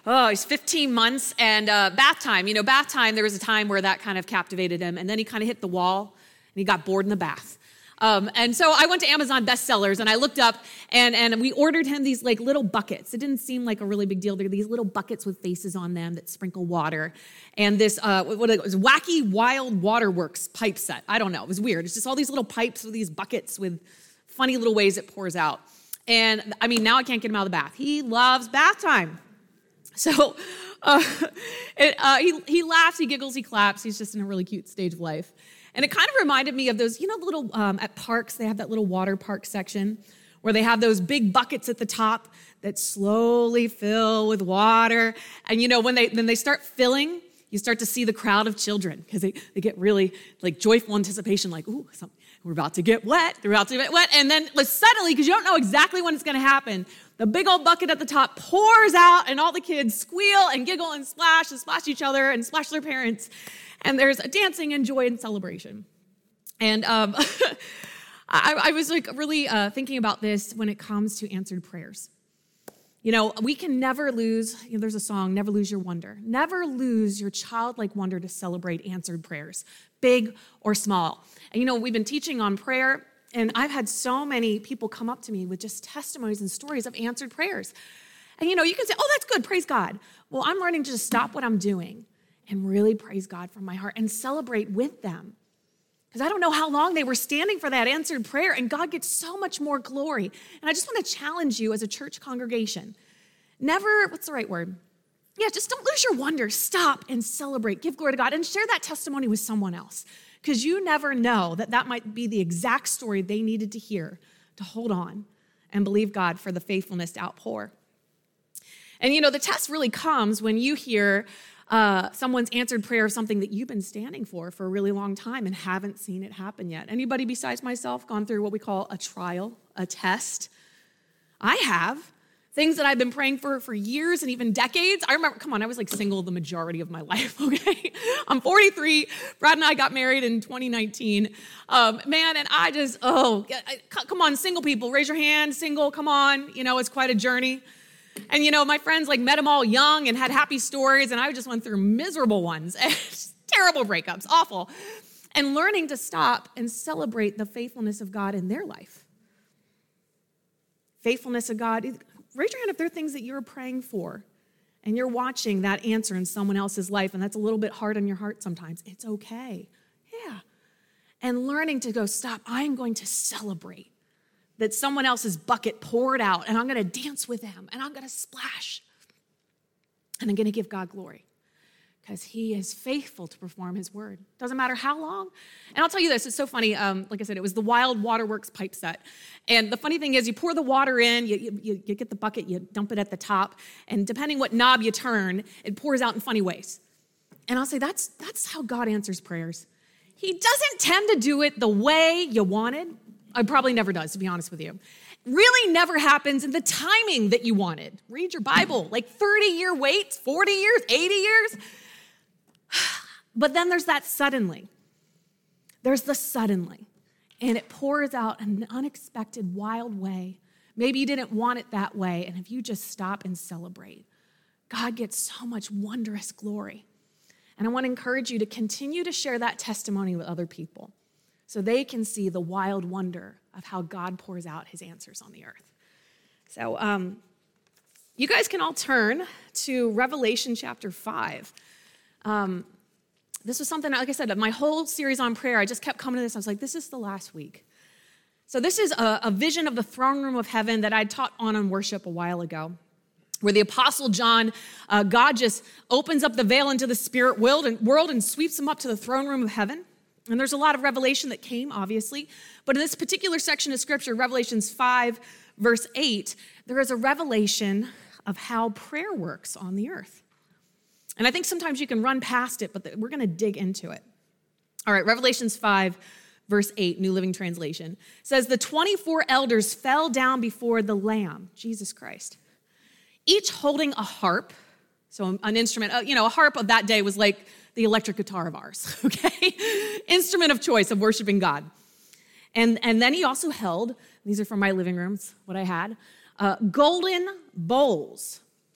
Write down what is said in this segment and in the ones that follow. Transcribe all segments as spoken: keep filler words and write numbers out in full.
oh, he's fifteen months and uh, bath time. You know, bath time, there was a time where that kind of captivated him. And then he kind of hit the wall and he got bored in the bath. Um, and so I went to Amazon bestsellers and I looked up and, and we ordered him these like little buckets. It didn't seem like a really big deal. They're these little buckets with faces on them that sprinkle water. And this, uh, what it was, Wacky Wild Waterworks pipe set. I don't know. It was weird. It's just all these little pipes with these buckets with funny little ways it pours out. And I mean, now I can't get him out of the bath. He loves bath time. So uh, it, uh, he, he laughs, he giggles, he claps. He's just in a really cute stage of life. And it kind of reminded me of those, you know, the little, um, at parks, they have that little water park section where they have those big buckets at the top that slowly fill with water. And, you know, when they when they start filling, you start to see the crowd of children because they, they get really, like, joyful anticipation, like, ooh, something, we're about to get wet, they're about to get wet. And then like, suddenly, because you don't know exactly when it's going to happen, the big old bucket at the top pours out and all the kids squeal and giggle and splash and splash each other and splash their parents. And there's a dancing and joy and celebration. And um, I, I was like really uh, thinking about this when it comes to answered prayers. You know, we can never lose, you know, there's a song, never lose your wonder. Never lose your childlike wonder to celebrate answered prayers, big or small. And you know, we've been teaching on prayer, and I've had so many people come up to me with just testimonies and stories of answered prayers. And you know, you can say, oh, that's good, praise God. Well, I'm learning to just stop what I'm doing and really praise God from my heart and celebrate with them. Because I don't know how long they were standing for that answered prayer, and God gets so much more glory. And I just want to challenge you as a church congregation. Never, what's the right word? Yeah, just don't lose your wonder. Stop and celebrate. Give glory to God and share that testimony with someone else. Because you never know that that might be the exact story they needed to hear to hold on and believe God for the faithfulness to outpour. And you know, the test really comes when you hear Uh, someone's answered prayer of something that you've been standing for for a really long time and haven't seen it happen yet. Anybody besides myself gone through what we call a trial, a test? I have. Things that I've been praying for for years and even decades. I remember, come on, I was like single the majority of my life, okay? I'm forty-three. Brad and I got married in twenty nineteen. Um, man, and I just, oh, come on, single people, raise your hand, single, come on. You know, it's quite a journey. And, you know, my friends, like, met them all young and had happy stories, and I just went through miserable ones, terrible breakups, awful. And learning to stop and celebrate the faithfulness of God in their life. Faithfulness of God. Raise your hand if there are things that you're praying for, and you're watching that answer in someone else's life, and that's a little bit hard on your heart sometimes. It's okay. Yeah. And learning to go, stop, I'm going to celebrate that someone else's bucket poured out, and I'm going to dance with them, and I'm going to splash, and I'm going to give God glory because he is faithful to perform his word. Doesn't matter how long. And I'll tell you this, it's so funny. Um, like I said, it was the Wild Waterworks pipe set. And the funny thing is you pour the water in, you, you, you get the bucket, you dump it at the top, and depending what knob you turn, it pours out in funny ways. And I'll say that's, that's how God answers prayers. He doesn't tend to do it the way you wanted. It probably never does, to be honest with you. Really never happens in the timing that you wanted. Read your Bible, like thirty-year waits, forty years, eighty years. But then there's that suddenly. There's the suddenly. And it pours out in an unexpected, wild way. Maybe you didn't want it that way. And if you just stop and celebrate, God gets so much wondrous glory. And I want to encourage you to continue to share that testimony with other people, so they can see the wild wonder of how God pours out his answers on the earth. So um, you guys can all turn to Revelation chapter five. Um, this was something, like I said, my whole series on prayer, I just kept coming to this. I was like, this is the last week. So this is a, a vision of the throne room of heaven that I taught on in worship a while ago, where the Apostle John, uh, God just opens up the veil into the spirit world and, world and sweeps him up to the throne room of heaven. And there's a lot of revelation that came, obviously. But in this particular section of Scripture, Revelations five, verse eight, there is a revelation of how prayer works on the earth. And I think sometimes you can run past it, but we're going to dig into it. All right, Revelations five, verse eight, New Living Translation, says, the twenty-four elders fell down before the Lamb, Jesus Christ, each holding a harp. So an instrument, you know, a harp of that day was like the electric guitar of ours, okay? Instrument of choice of worshiping God. And, and then he also held, these are from my living rooms, what I had, uh, golden bowls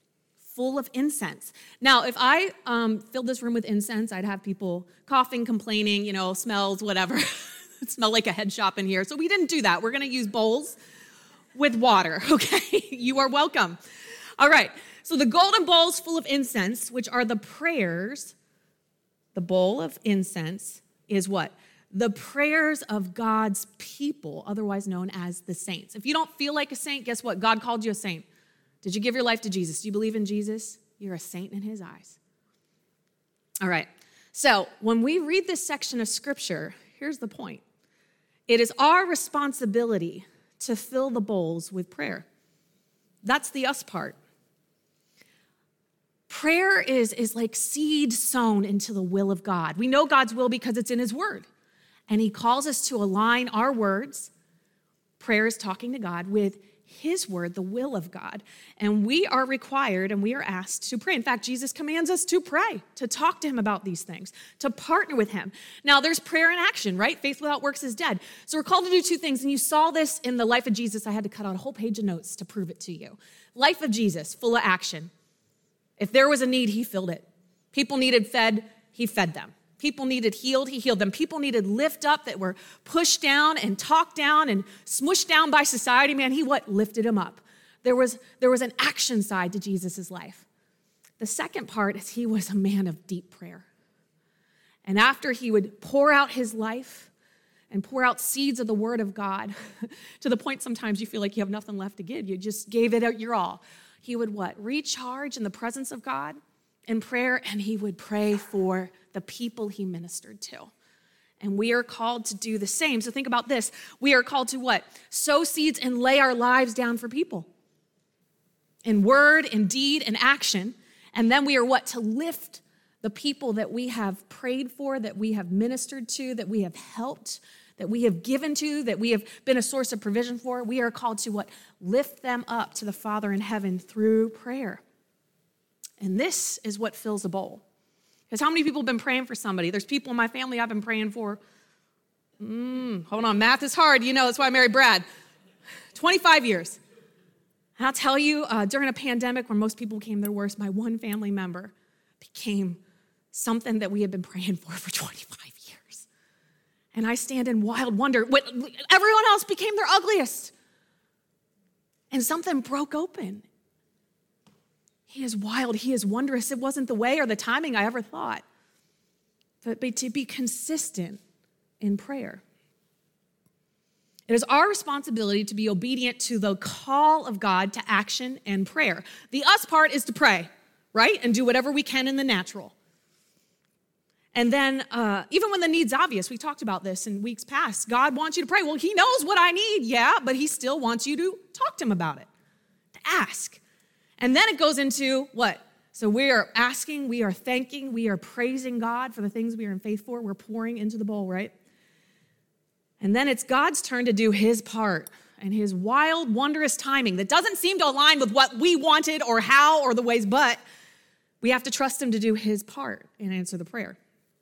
full of incense. Now, if I um, filled this room with incense, I'd have people coughing, complaining, you know, smells, whatever. It smelled like a head shop in here. So we didn't do that. We're going to use bowls with water, okay? You are welcome. All right. So the golden bowls full of incense, which are the prayers, the bowl of incense is what? The prayers of God's people, otherwise known as the saints. If you don't feel like a saint, guess what? God called you a saint. Did you give your life to Jesus? Do you believe in Jesus? You're a saint in his eyes. All right. So when we read this section of scripture, here's the point. It is our responsibility to fill the bowls with prayer. That's the us part. Prayer is, is like seed sown into the will of God. We know God's will because it's in his word. And he calls us to align our words, prayer is talking to God, with his word, the will of God. And we are required and we are asked to pray. In fact, Jesus commands us to pray, to talk to him about these things, to partner with him. Now, there's prayer in action, right? Faith without works is dead. So we're called to do two things. And you saw this in the life of Jesus. I had to cut out a whole page of notes to prove it to you. Life of Jesus, full of action. If there was a need, he filled it. People needed fed, he fed them. People needed healed, he healed them. People needed lift up that were pushed down and talked down and smushed down by society. Man, he what? Lifted them up. There was, there was an action side to Jesus' life. The second part is he was a man of deep prayer. And after he would pour out his life and pour out seeds of the word of God, to the point sometimes you feel like you have nothing left to give. You just gave it out your all. He would what? Recharge in the presence of God in prayer, and he would pray for the people he ministered to. And we are called to do the same. So think about this. We are called to what? Sow seeds and lay our lives down for people. In word, in deed, in action. And then we are what? To lift the people that we have prayed for, that we have ministered to, that we have helped, that we have given to, that we have been a source of provision for. We are called to what? Lift them up to the Father in heaven through prayer. And this is what fills a bowl. Because how many people have been praying for somebody? There's people in my family I've been praying for. Mm, hold on, math is hard. You know, that's why I married Brad. twenty-five years. And I'll tell you, uh, during a pandemic where most people became their worst, my one family member became something that we had been praying for for twenty-five years. And I stand in wild wonder. What, everyone else became their ugliest. And something broke open. He is wild. He is wondrous. It wasn't the way or the timing I ever thought. But to be consistent in prayer. It is our responsibility to be obedient to the call of God to action and prayer. The us part is to pray, right? And do whatever we can in the natural. And then uh, even when the need's obvious, we talked about this in weeks past, God wants you to pray. Well, he knows what I need, yeah, but he still wants you to talk to him about it, to ask. And then it goes into what? So we are asking, we are thanking, we are praising God for the things we are in faith for. We're pouring into the bowl, right? And then it's God's turn to do his part and his wild, wondrous timing that doesn't seem to align with what we wanted or how or the ways, but we have to trust him to do his part and answer the prayer.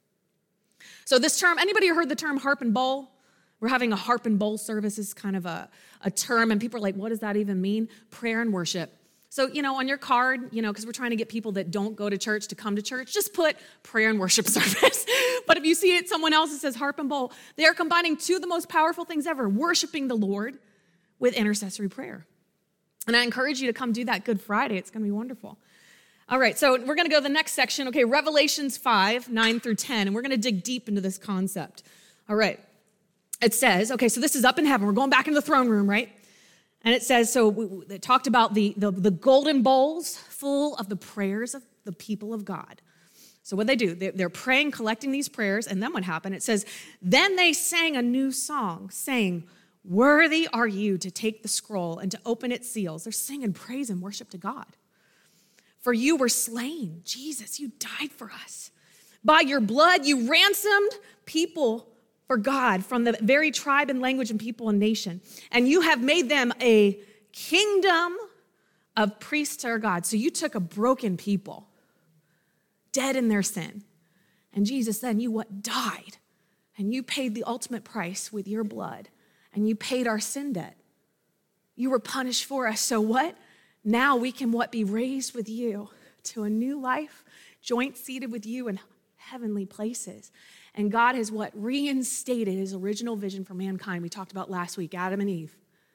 So this term, anybody heard the term harp and bowl? We're having a harp and bowl service is kind of a, a term, and people are like, what does that even mean? Prayer and worship. So, you know, on your card, you know, because we're trying to get people that don't go to church to come to church, just put prayer and worship service. But if you see it, someone else that says harp and bowl, they are combining two of the most powerful things ever, worshiping the Lord with intercessory prayer. And I encourage you to come do that Good Friday. It's going to be wonderful. All right, so we're going to go to the next section. Okay, Revelations five, nine through ten, and we're going to dig deep into this concept. All right, it says, okay, so this is up in heaven. We're going back into the throne room, right? And it says, so we, it talked about the, the, the golden bowls full of the prayers of the people of God. So what they do, they, they're praying, collecting these prayers, and then what happened? It says, then they sang a new song, saying, worthy are you to take the scroll and to open its seals. They're singing praise and worship to God. For you were slain. Jesus, you died for us. By your blood, you ransomed people for God from the very tribe and language and people and nation. And you have made them a kingdom of priests to our God. So you took a broken people, dead in their sin. And Jesus, then you what? Died. And you paid the ultimate price with your blood. And you paid our sin debt. You were punished for us. So what? Now we can what? Be raised with you. to a new life, joint seated with you in heavenly places. And God has what? Reinstated his original vision for mankind. We talked about last week, Adam and Eve.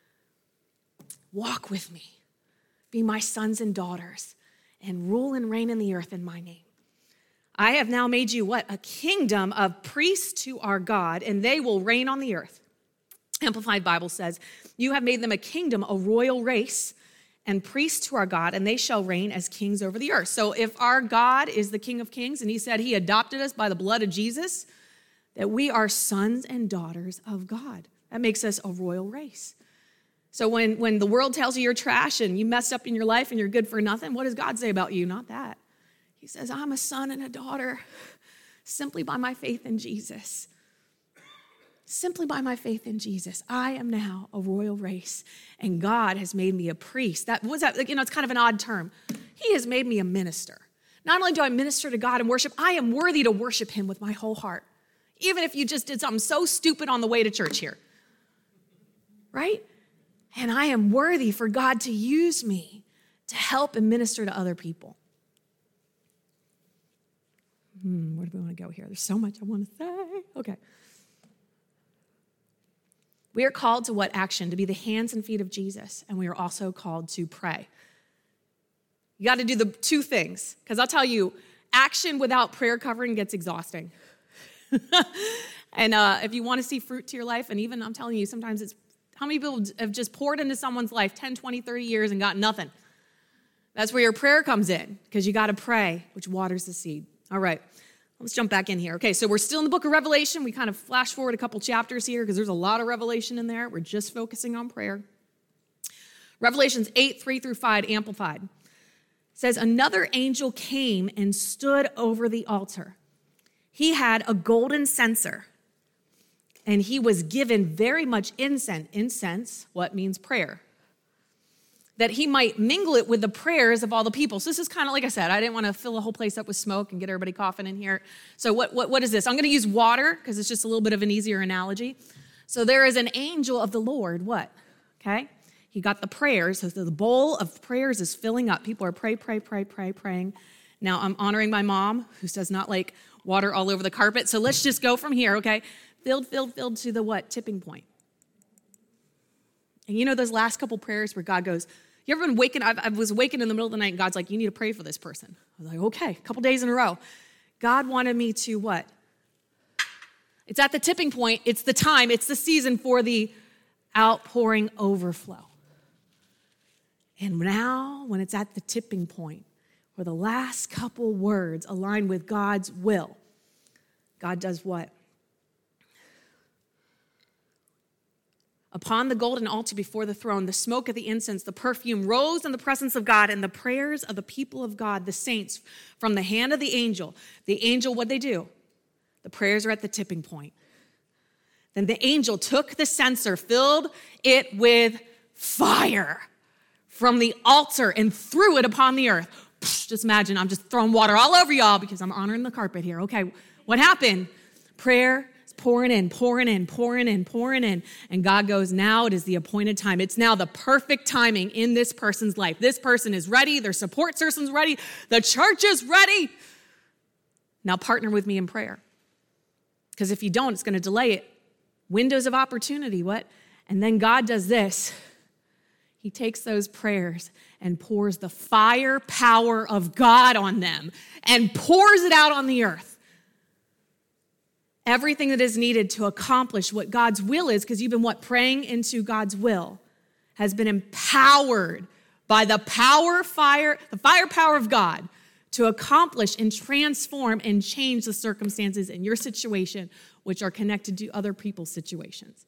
Walk with me. Be my sons and daughters and rule and reign in the earth in my name. I have now made you what? A kingdom of priests to our God, and they will reign on the earth. Amplified Bible says, you have made them a kingdom, a royal race, and priests to our God, and they shall reign as kings over the earth. So if our God is the King of Kings, and he said he adopted us by the blood of Jesus, that we are sons and daughters of God. That makes us a royal race. So when, when the world tells you you're trash and you messed up in your life and you're good for nothing, what does God say about you? Not that. He says, I'm a son and a daughter simply by my faith in Jesus. Simply by my faith in Jesus. I am now a royal race, and God has made me a priest. That was that, you know, it's kind of an odd term. He has made me a minister. Not only do I minister to God and worship, I am worthy to worship him with my whole heart. Even if you just did something so stupid on the way to church here. Right? And I am worthy for God to use me to help and minister to other people. Hmm, where do we want to go here? There's so much I want to say. Okay. We are called to what action? To be the hands and feet of Jesus. And we are also called to pray. You got to do the two things. Because I'll tell you, action without prayer covering gets exhausting. And uh, if you want to see fruit to your life, and even I'm telling you, sometimes it's, how many people have just poured into someone's life ten, twenty, thirty years and got nothing? That's where your prayer comes in, because you got to pray, which waters the seed. All right, let's jump back in here. Okay, so we're still in the book of Revelation. We kind of flash forward a couple chapters here because there's a lot of revelation in there. We're just focusing on prayer. Revelations eight, three through five, Amplified. It says, another angel came and stood over the altar. He had a golden censer, and he was given very much incense. Incense, what means prayer? That he might mingle it with the prayers of all the people. So this is kind of, like I said, I didn't want to fill the whole place up with smoke and get everybody coughing in here. So what, what, what is this? I'm going to use water because it's just a little bit of an easier analogy. So there is an angel of the Lord, what? Okay? He got the prayers. So the bowl of prayers is filling up. People are pray, pray, pray, pray, praying. Now I'm honoring my mom, who does not like water all over the carpet. So let's just go from here, okay? Filled, filled, filled to the what? Tipping point. And you know those last couple prayers where God goes, you ever been waking? I was waking in the middle of the night and God's like, you need to pray for this person. I was like, okay, a couple days in a row. God wanted me to what? It's at the tipping point. It's the time. It's the season for the outpouring overflow. And now when it's at the tipping point where the last couple words align with God's will, God does what? Upon the golden altar before the throne, the smoke of the incense, the perfume rose in the presence of God, and the prayers of the people of God, the saints, from the hand of the angel. The angel, what'd they do? The prayers are at the tipping point. Then the angel took the censer, filled it with fire from the altar, and threw it upon the earth. Just imagine, I'm just throwing water all over y'all because I'm honoring the carpet here. Okay, what happened? Prayer pouring in, pouring in, pouring in, pouring in. And God goes, now it is the appointed time. It's now the perfect timing in this person's life. This person is ready. Their support person's ready. The church is ready. Now partner with me in prayer. Because if you don't, it's going to delay it. Windows of opportunity, what? And then God does this. He takes those prayers and pours the fire power of God on them and pours it out on the earth. Everything that is needed to accomplish what God's will is, because you've been what? Praying into God's will, has been empowered by the power, fire, the fire power of God to accomplish and transform and change the circumstances in your situation, which are connected to other people's situations.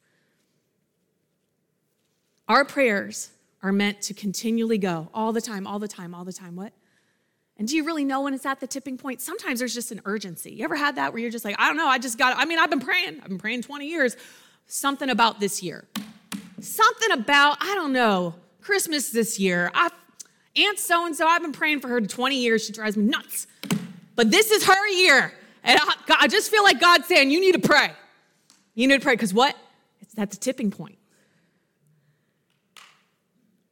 Our prayers are meant to continually go all the time, all the time, all the time. What? And do you really know when it's at the tipping point? Sometimes there's just an urgency. You ever had that where you're just like, I don't know, I just got, I mean, I've been praying. I've been praying twenty years. Something about this year. Something about, I don't know, Christmas this year. I, Aunt so-and-so, I've been praying for her twenty years. She drives me nuts. But this is her year. And I, I just feel like God's saying, you need to pray. You need to pray because what? It's at the tipping point.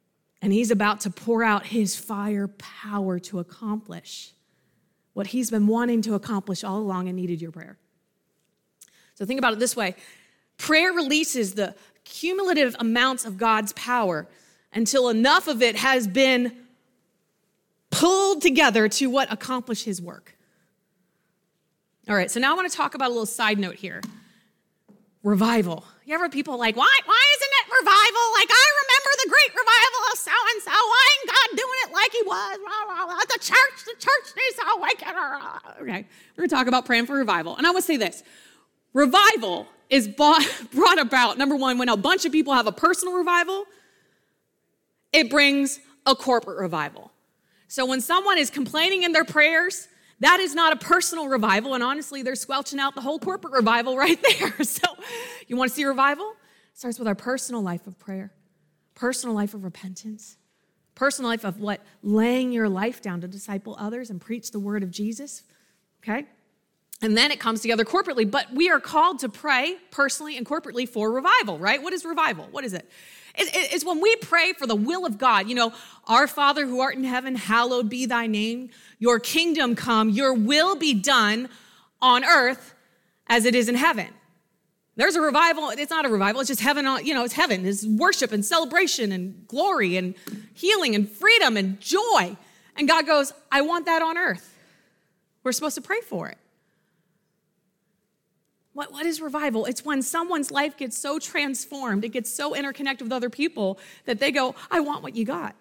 And he's about to pour out his fire power to accomplish what he's been wanting to accomplish all along and needed your prayer. So think about it this way. Prayer releases the cumulative amounts of God's power until enough of it has been pulled together to what accomplish his work. All right, so now I want to talk about a little side note here. Revival. You ever people like, why, why isn't it revival? Like, I remember the great revival of so-and-so. Why ain't God doing it like he was? Blah, blah, blah. The church, the church needs to awaken. Okay, we're going to talk about praying for revival. And I want to say this. Revival is bought, brought about, number one, when a bunch of people have a personal revival, it brings a corporate revival. So when someone is complaining in their prayers, that is not a personal revival, and honestly, they're squelching out the whole corporate revival right there. So you want to see revival? It starts with our personal life of prayer, personal life of repentance, personal life of what? Laying your life down to disciple others and preach the word of Jesus, okay? And then it comes together corporately, but we are called to pray personally and corporately for revival, right? What is revival? What is it? It's when we pray for the will of God. You know, our Father who art in heaven, hallowed be thy name. Your kingdom come, your will be done on earth as it is in heaven. There's a revival. It's not a revival. It's just heaven. You know, it's heaven. It's worship and celebration and glory and healing and freedom and joy. And God goes, I want that on earth. We're supposed to pray for it. What, what is revival? It's when someone's life gets so transformed, it gets so interconnected with other people that they go, I want what you got.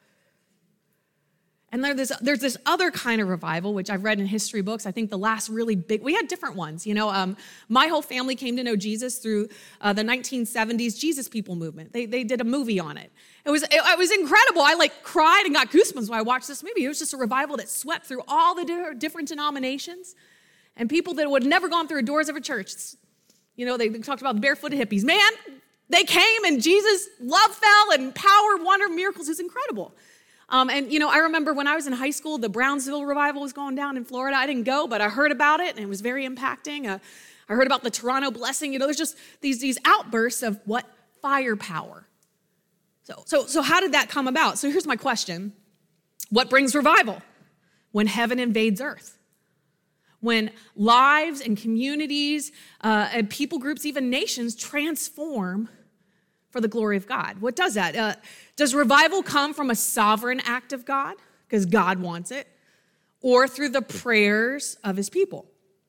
And there's this, there's this other kind of revival, which I've read in history books. I think the last really big, we had different ones. You know, um, my whole family came to know Jesus through uh, the nineteen seventies Jesus People movement. They, they did a movie on it. It was, it, it was incredible. I like cried and got goosebumps when I watched this movie. It was just a revival that swept through all the different denominations. And people that would have never gone through the doors of a church. You know, they talked about the barefooted hippies. Man, they came and Jesus' love fell and power, wonder, miracles. It was incredible. Um, and, you know, I remember when I was in high school, the Brownsville revival was going down in Florida. I didn't go, but I heard about it, and it was very impacting. Uh, I heard about the Toronto blessing. You know, there's just these, these outbursts of what? Firepower. So, so, so how did that come about? So here's my question. What brings revival? When heaven invades earth. When lives and communities uh, and people groups, even nations, transform for the glory of God. What does that? Uh, does revival come from a sovereign act of God, because God wants it, or through the prayers of his people?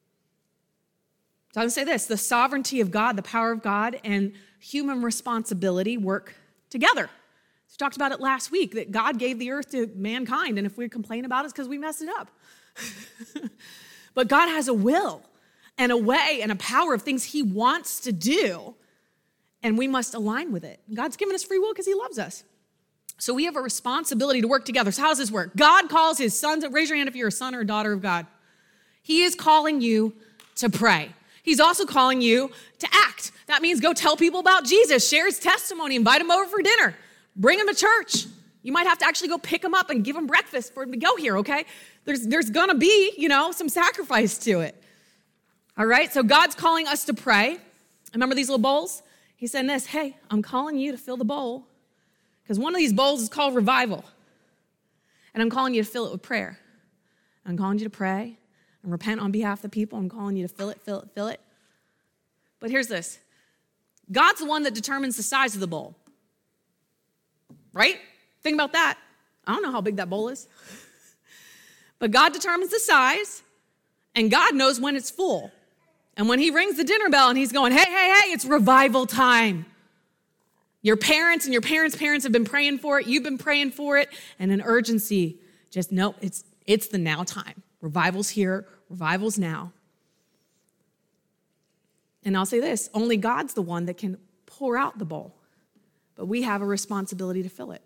So I would say this, the sovereignty of God, the power of God, and human responsibility work together. We talked about it last week, that God gave the earth to mankind, and if we complain about it, it's because we messed it up. But God has a will and a way and a power of things he wants to do, and we must align with it. God's given us free will because he loves us. So we have a responsibility to work together. So how does this work? God calls his sons. Raise your hand if you're a son or a daughter of God. He is calling you to pray. He's also calling you to act. That means go tell people about Jesus, share his testimony, invite him over for dinner, bring him to church. You might have to actually go pick him up and give him breakfast for him to go here, okay? There's, there's gonna be, you know, some sacrifice to it. All right, so God's calling us to pray. Remember these little bowls? He said this, hey, I'm calling you to fill the bowl because one of these bowls is called revival. And I'm calling you to fill it with prayer. I'm calling you to pray and repent on behalf of the people. I'm calling you to fill it, fill it, fill it. But here's this. God's the one that determines the size of the bowl, right? Think about that. I don't know how big that bowl is. But God determines the size, and God knows when it's full. And when he rings the dinner bell and he's going, hey, hey, hey, it's revival time. Your parents and your parents' parents have been praying for it. You've been praying for it. And an urgency, just no, it's, it's the now time. Revival's here. Revival's now. And I'll say this, only God's the one that can pour out the bowl. But we have a responsibility to fill it.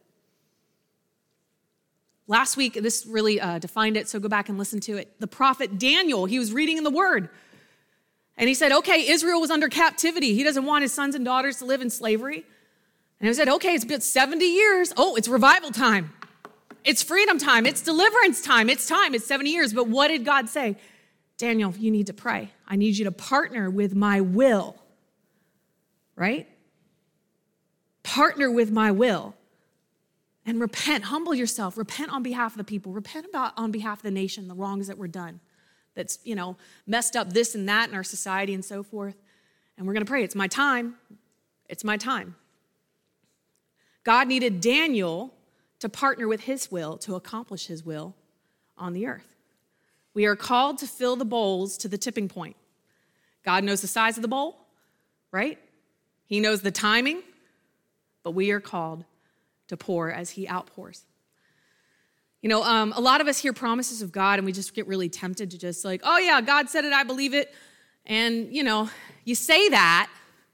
Last week, this really uh, defined it, so go back and listen to it. The prophet Daniel, he was reading in the word. And he said, okay, Israel was under captivity. He doesn't want his sons and daughters to live in slavery. And he said, okay, it's been seventy years. Oh, it's revival time. It's freedom time. It's deliverance time. It's time. It's seventy years. But what did God say? Daniel, you need to pray. I need you to partner with my will. Right? Partner with my will. and repent, humble yourself, repent on behalf of the people, repent about on behalf of the nation, the wrongs that were done, that's, you know, messed up this and that in our society and so forth. And we're going to pray. It's my time. It's my time. God needed Daniel to partner with his will to accomplish his will on the earth. We are called to fill the bowls to the tipping point. God knows the size of the bowl, right? He knows the timing, but we are called to pour as he outpours. You know, um, a lot of us hear promises of God and we just get really tempted to just like, oh yeah, God said it, I believe it. And, you know, you say that,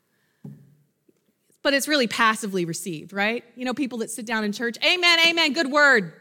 but it's really passively received, right? You know, people that sit down in church, amen, amen, good word.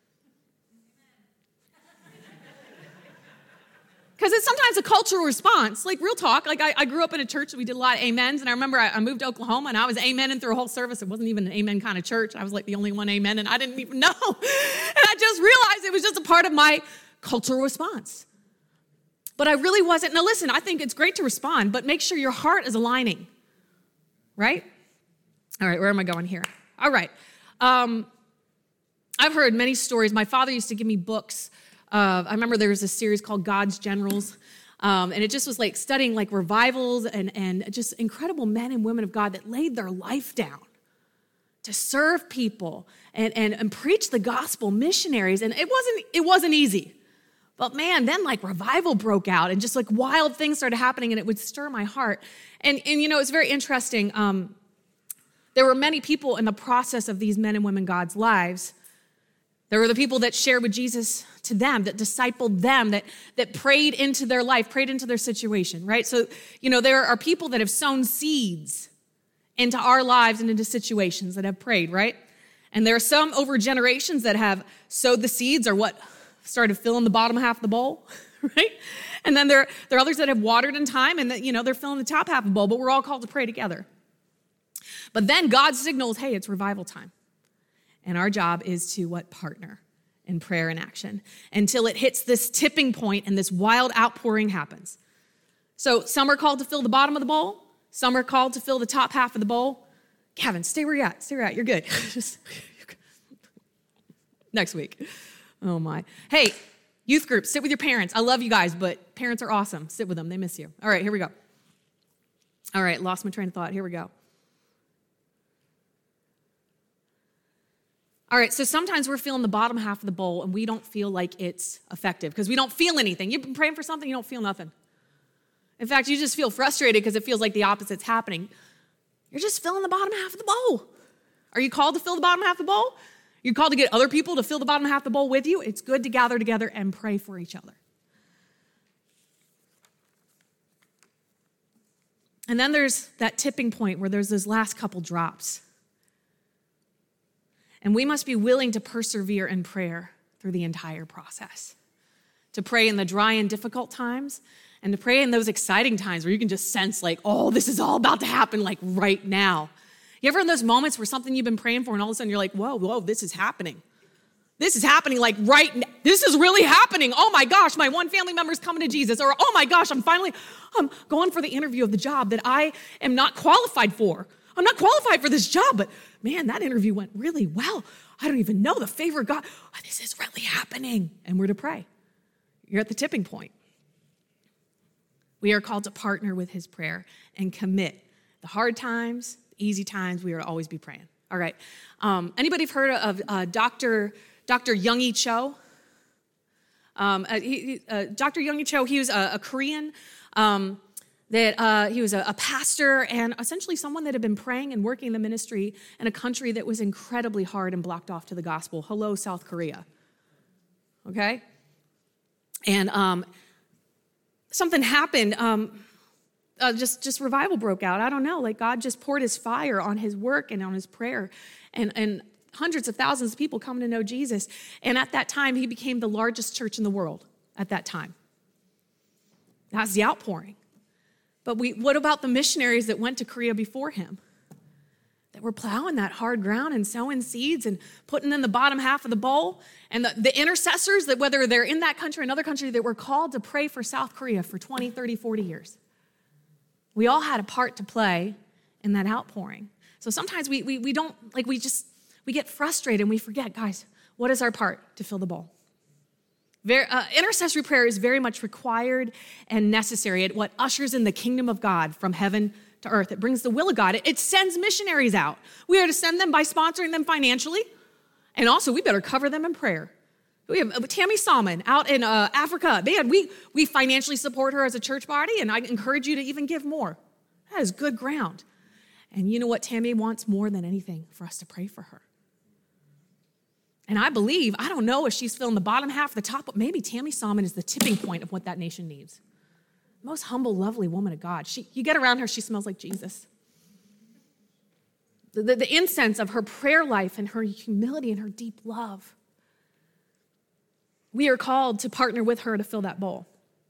Because it's sometimes a cultural response, like real talk. Like I, I grew up in a church that we did a lot of amens, and I remember I, I moved to Oklahoma, and I was amening through a whole service. It wasn't even an amen kind of church. I was like the only one amen, and I didn't even know. And I just realized it was just a part of my cultural response. But I really wasn't. Now listen, I think it's great to respond, but make sure your heart is aligning, right? All right, where am I going here? All right. Um, I've heard many stories. My father used to give me books. Uh, I remember there was a series called God's Generals, um, and it just was like studying like revivals and, and just incredible men and women of God that laid their life down to serve people and, and, and preach the gospel, missionaries. And it wasn't, it wasn't easy. But man, then like revival broke out and just like wild things started happening, and it would stir my heart. And, and you know, it's very interesting. Um, there were many people in the process of these men and women God's lives. There were the people that shared with Jesus to them, that discipled them, that, that prayed into their life, prayed into their situation, right? So, you know, there are people that have sown seeds into our lives and into situations that have prayed, right? And there are some over generations that have sowed the seeds or what started filling the bottom half of the bowl, right? And then there, there are others that have watered in time and that, you know, they're filling the top half of the bowl, but we're all called to pray together. But then God signals, hey, it's revival time. And our job is to what? Partner in prayer and action until it hits this tipping point and this wild outpouring happens. So some are called to fill the bottom of the bowl. Some are called to fill the top half of the bowl. Gavin, stay where you're at. Stay where you're at. You're good. Just next week. Oh my. Hey, youth group, sit with your parents. I love you guys, but parents are awesome. Sit with them. They miss you. All right, here we go. All right, lost my train of thought. Here we go. All right, so sometimes we're feeling the bottom half of the bowl and we don't feel like it's effective because we don't feel anything. You've been praying for something, you don't feel nothing. In fact, you just feel frustrated because it feels like the opposite's happening. You're just filling the bottom half of the bowl. Are you called to fill the bottom half of the bowl? You're called to get other people to fill the bottom half of the bowl with you. It's good to gather together and pray for each other. And then there's that tipping point where there's those last couple drops. And we must be willing to persevere in prayer through the entire process. To pray in the dry and difficult times, and to pray in those exciting times where you can just sense like, oh, this is all about to happen like right now. You ever in those moments where something you've been praying for and all of a sudden you're like, whoa, whoa, this is happening. This is happening like right now. This is really happening. Oh my gosh, my one family member is coming to Jesus. Or, oh my gosh, I'm finally, I'm going for the interview of the job that I am not qualified for. I'm not qualified for this job, but man, that interview went really well. I don't even know the favor of God. Oh, this is really happening. And we're to pray. You're at the tipping point. We are called to partner with his prayer and commit. The hard times, the easy times, we are to always be praying. All right. Um, anybody have heard of uh, Doctor Doctor Young-E Cho? Um, uh, he, uh, Doctor Young-E Cho, he was a, a Korean um that uh, he was a, a pastor and essentially someone that had been praying and working in the ministry in a country that was incredibly hard and blocked off to the gospel. Hello, South Korea. Okay? And um, something happened. Um, uh, just, just revival broke out. I don't know. Like God just poured his fire on his work and on his prayer. And, and hundreds of thousands of people coming to know Jesus. And at that time, he became the largest church in the world at that time. That's the outpouring. But we, what about the missionaries that went to Korea before him? That were plowing that hard ground and sowing seeds and putting in the bottom half of the bowl. And the, the intercessors that whether they're in that country or another country that were called to pray for South Korea for twenty, thirty, forty years. We all had a part to play in that outpouring. So sometimes we, we, we don't, like we just, We get frustrated and we forget, guys, what is our part to fill the bowl? Very, uh, intercessory prayer is very much required and necessary. It what ushers in the kingdom of God from heaven to earth. It brings the will of God. It, it sends missionaries out. We are to send them by sponsoring them financially, and also we better cover them in prayer. We have uh, Tammy Salmon out in uh, Africa. Man, we, we financially support her as a church body, and I encourage you to even give more. That is good ground. And you know what Tammy wants more than anything? For us to pray for her. And I believe, I don't know if she's filling the bottom half or the top, but maybe Tammy Salmon is the tipping point of what that nation needs. Most humble, lovely woman of God. She, you get around her, she smells like Jesus. The, the, the incense of her prayer life and her humility and her deep love. We are called to partner with her to fill that bowl.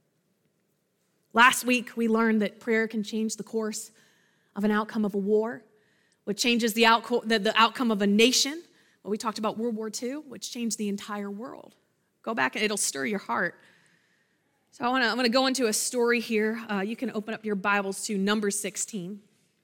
Last week, we learned that prayer can change the course of an outcome of a war, which changes the, outco- the, the outcome of a nation. Well, we talked about World War Two, which changed the entire world. Go back and it'll stir your heart. So I wanna, I'm going to go into a story here. Uh, you can open up your Bibles to Numbers sixteen.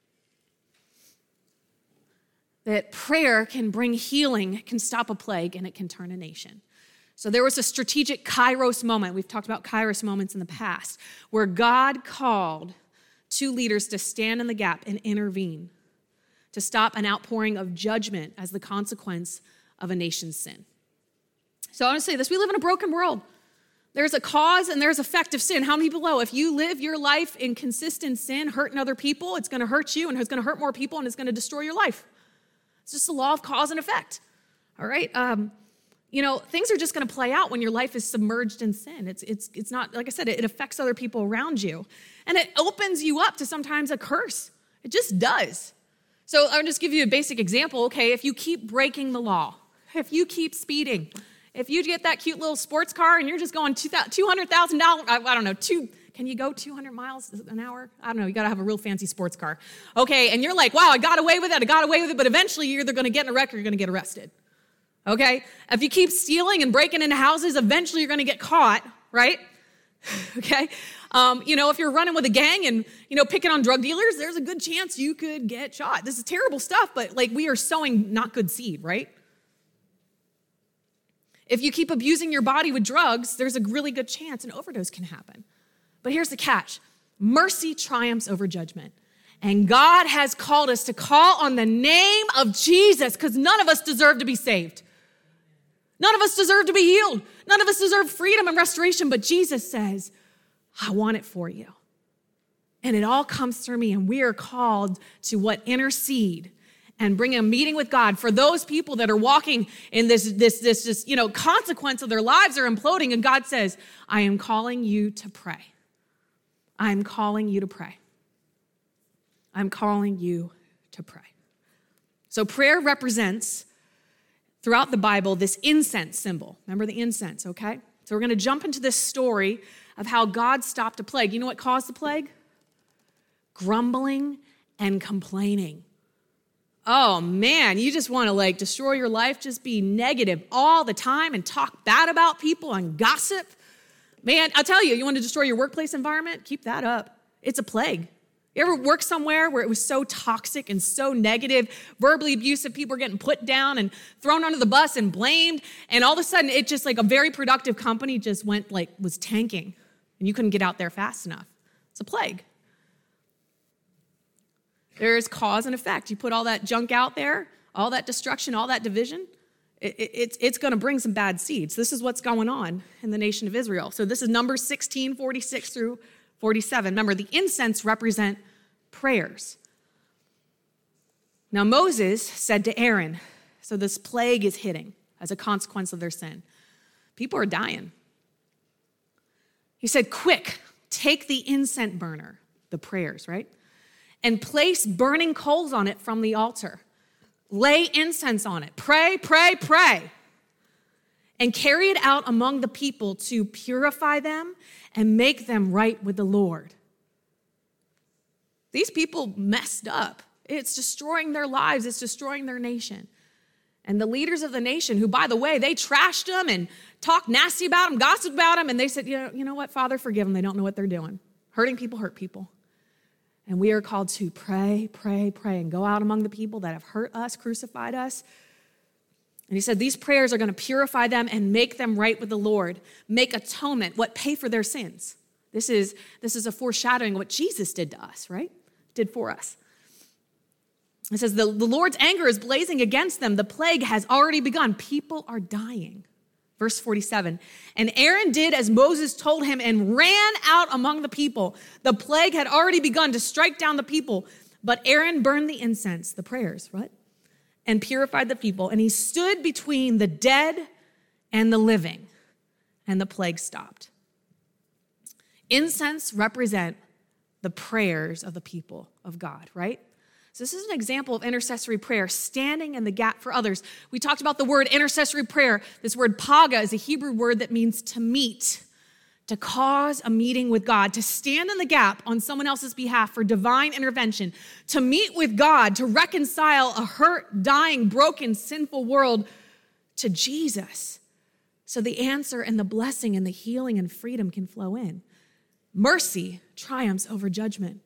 That prayer can bring healing, it can stop a plague, and it can turn a nation. So there was a strategic Kairos moment. We've talked about Kairos moments in the past, where God called two leaders to stand in the gap and intervene, to stop an outpouring of judgment as the consequence of a nation's sin. So I want to say this, we live in a broken world. There's a cause and there's effect of sin. How many people know if you live your life in consistent sin, hurting other people, it's going to hurt you and it's going to hurt more people and it's going to destroy your life. It's just the law of cause and effect, all right? Um, you know, things are just going to play out when your life is submerged in sin. It's, it's, it's not, like I said, it, it affects other people around you. And it opens you up to sometimes a curse. It just does. So I'll just give you a basic example. Okay, if you keep breaking the law, if you keep speeding, if you get that cute little sports car and you're just going two hundred thousand dollars, I, I don't know, two, can you go two hundred miles an hour? I don't know, you gotta have a real fancy sports car. Okay, and you're like, wow, I got away with it, I got away with it, but eventually you're either gonna get in a wreck or you're gonna get arrested. Okay, if you keep stealing and breaking into houses, eventually you're gonna get caught, right? Okay, um, you know, if you're running with a gang and, you know, picking on drug dealers, there's a good chance you could get shot. This is terrible stuff, but like we are sowing not good seed, right? If you keep abusing your body with drugs, there's a really good chance an overdose can happen. But here's the catch. Mercy triumphs over judgment. And God has called us to call on the name of Jesus because none of us deserve to be saved. None of us deserve to be healed. None of us deserve freedom and restoration, but Jesus says, I want it for you. And it all comes through me, and we are called to what? Intercede and bring a meeting with God for those people that are walking in this, this, this, this, you know, consequence of their lives are imploding, and God says, I am calling you to pray. I'm calling you to pray. I'm calling you to pray. So prayer represents, throughout the Bible, this incense symbol. Remember the incense, okay? So we're going to jump into this story of how God stopped a plague. You know what caused the plague? Grumbling and complaining. Oh man, you just want to like destroy your life, just be negative all the time and talk bad about people and gossip. Man, I'll tell you, you want to destroy your workplace environment? Keep that up. It's a plague. You ever work somewhere where it was so toxic and so negative, verbally abusive, people were getting put down and thrown under the bus and blamed, and all of a sudden it just like a very productive company just went like, was tanking, and you couldn't get out there fast enough. It's a plague. There's cause and effect. You put all that junk out there, all that destruction, all that division, it, it, it's, it's going to bring some bad seeds. This is what's going on in the nation of Israel. So this is Numbers sixteen, forty-six through forty-seven. Remember, the incense represent prayers. Now Moses said to Aaron, so this plague is hitting as a consequence of their sin. People are dying. He said, quick, take the incense burner, the prayers, right? And place burning coals on it from the altar. Lay incense on it. Pray, pray, pray. And carry it out among the people to purify them and make them right with the Lord. These people messed up. It's destroying their lives. It's destroying their nation. And the leaders of the nation, who, by the way, they trashed them and talked nasty about them, gossiped about them, and they said, you know, you know what, Father, forgive them. They don't know what they're doing. Hurting people hurt people. And we are called to pray, pray, pray, and go out among the people that have hurt us, crucified us, And he said, these prayers are going to purify them and make them right with the Lord, make atonement, what pay for their sins. This is, this is a foreshadowing of what Jesus did to us, right? Did for us. It says, the, the Lord's anger is blazing against them. The plague has already begun. People are dying. Verse forty-seven, and Aaron did as Moses told him and ran out among the people. The plague had already begun to strike down the people, but Aaron burned the incense, the prayers, right? And purified the people. And he stood between the dead and the living, and the plague stopped. Incense represent the prayers of the people of God, right? So this is an example of intercessory prayer, standing in the gap for others. We talked about the word intercessory prayer. This word paga is a Hebrew word that means to meet, to cause a meeting with God, to stand in the gap on someone else's behalf for divine intervention, to meet with God, to reconcile a hurt, dying, broken, sinful world to Jesus. So the answer and the blessing and the healing and freedom can flow in. Mercy triumphs over judgment.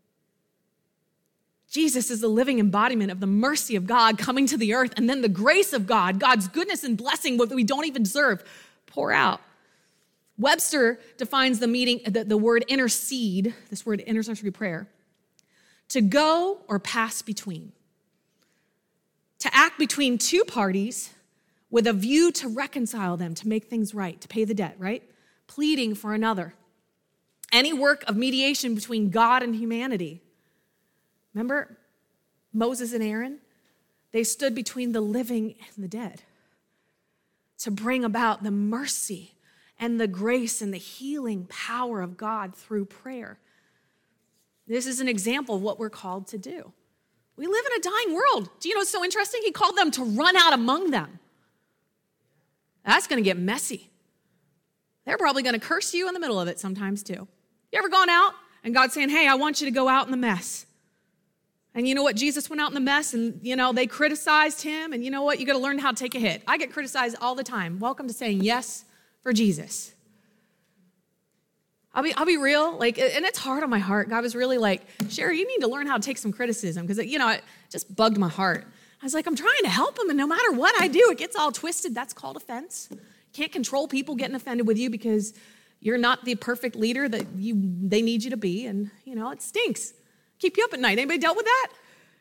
Jesus is the living embodiment of the mercy of God coming to the earth, and then the grace of God, God's goodness and blessing, what we don't even deserve, pour out. Webster defines the meaning, the, the word intercede, this word intercessory prayer, to go or pass between. To act between two parties with a view to reconcile them, to make things right, to pay the debt, right? Pleading for another. Any work of mediation between God and humanity. Remember Moses and Aaron? They stood between the living and the dead to bring about the mercy and the grace and the healing power of God through prayer. This is an example of what we're called to do. We live in a dying world. Do you know what's so interesting? He called them to run out among them. That's going to get messy. They're probably going to curse you in the middle of it sometimes too. You ever gone out and God's saying, hey, I want you to go out in the mess. And you know what? Jesus went out in the mess and, you know, they criticized him. And you know what? You got to learn how to take a hit. I get criticized all the time. Welcome to saying yes for Jesus. I'll be, I'll be real. Like, and it's hard on my heart. God was really like, Sherry, you need to learn how to take some criticism. Because, you know, it just bugged my heart. I was like, I'm trying to help him. And no matter what I do, it gets all twisted. That's called offense. You can't control people getting offended with you because you're not the perfect leader that you they need you to be. And, you know, it stinks. Keep you up at night. Anybody dealt with that?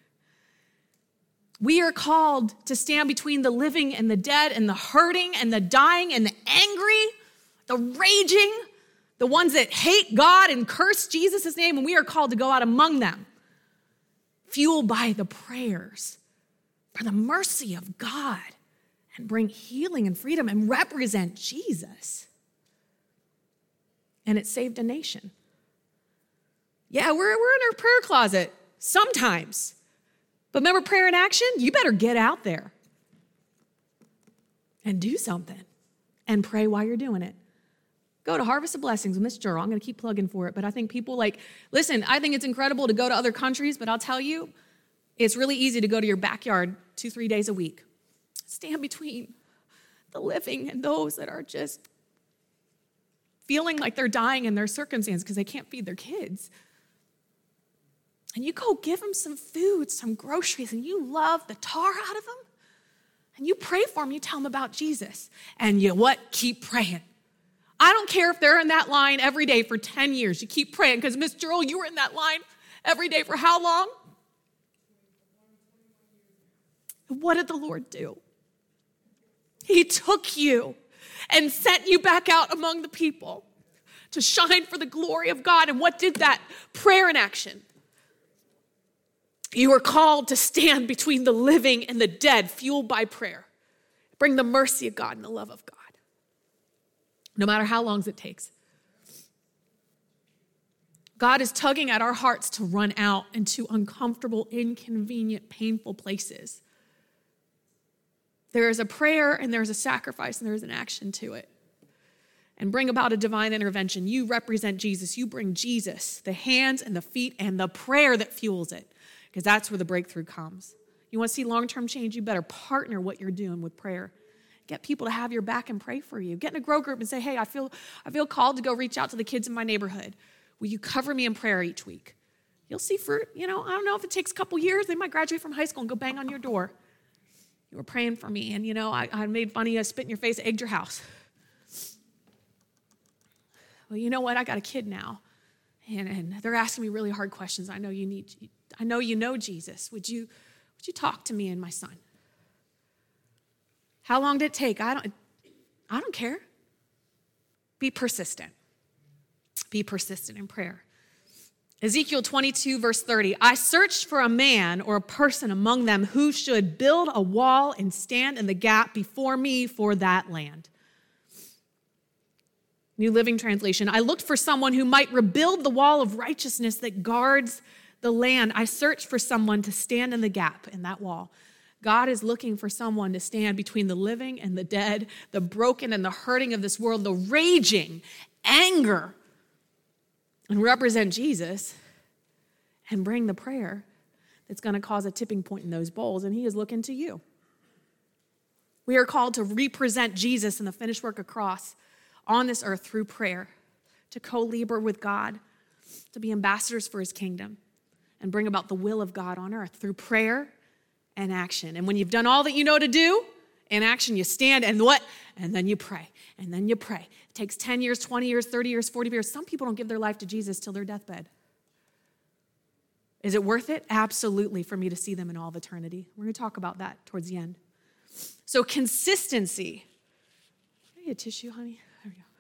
We are called to stand between the living and the dead and the hurting and the dying and the angry, the raging, the ones that hate God and curse Jesus' name, and we are called to go out among them, fueled by the prayers for the mercy of God and bring healing and freedom and represent Jesus. And it saved a nation. Yeah, we're, we're in our prayer closet sometimes. But remember prayer in action? You better get out there and do something and pray while you're doing it. Go to Harvest of Blessings with Miss Jura. I'm going to keep plugging for it. But I think people like, listen, I think it's incredible to go to other countries, but I'll tell you, it's really easy to go to your backyard two, three days a week. Stand between the living and those that are just feeling like they're dying in their circumstance because they can't feed their kids. And you go give them some food, some groceries, and you love the tar out of them. And you pray for them. You tell them about Jesus. And you what? Keep praying. I don't care if they're in that line every day for ten years. You keep praying because, Miss Joel, you were in that line every day for how long? What did the Lord do? He took you and sent you back out among the people to shine for the glory of God. And what did that? Prayer in action. You are called to stand between the living and the dead, fueled by prayer. Bring the mercy of God and the love of God, no matter how long it takes. God is tugging at our hearts to run out into uncomfortable, inconvenient, painful places. There is a prayer and there's a sacrifice and there's an action to it. And bring about a divine intervention. You represent Jesus. You bring Jesus, the hands and the feet and the prayer that fuels it. Because that's where the breakthrough comes. You want to see long-term change, you better partner what you're doing with prayer. Get people to have your back and pray for you. Get in a grow group and say, hey, I feel, I feel called to go reach out to the kids in my neighborhood. Will you cover me in prayer each week? You'll see for, you know, I don't know if it takes a couple years, they might graduate from high school and go bang on your door. You were praying for me, and, you know, I, I made fun of you, I spit in your face, egged your house. Well, you know what? I got a kid now, and, and they're asking me really hard questions. I know you need, I know you know Jesus. Would you, would you talk to me and my son? How long did it take? I don't, I don't care. Be persistent. Be persistent in prayer. Ezekiel twenty-two, verse thirty, I searched for a man or a person among them who should build a wall and stand in the gap before me for that land. New Living Translation, I looked for someone who might rebuild the wall of righteousness that guards the land. I searched for someone to stand in the gap in that wall. God is looking for someone to stand between the living and the dead, the broken and the hurting of this world, the raging anger, and represent Jesus and bring the prayer that's going to cause a tipping point in those bowls, and he is looking to you. We are called to represent Jesus and the finished work of the cross on this earth through prayer, to co-labor with God, to be ambassadors for his kingdom, and bring about the will of God on earth through prayer and action. And when you've done all that you know to do, in action, you stand and what? And then you pray, and then you pray. It takes ten years, twenty years, thirty years, forty years. Some people don't give their life to Jesus till their deathbed. Is it worth it? Absolutely, for me to see them in all of eternity. We're going to talk about that towards the end. So consistency. Can I get a tissue, honey? There we go.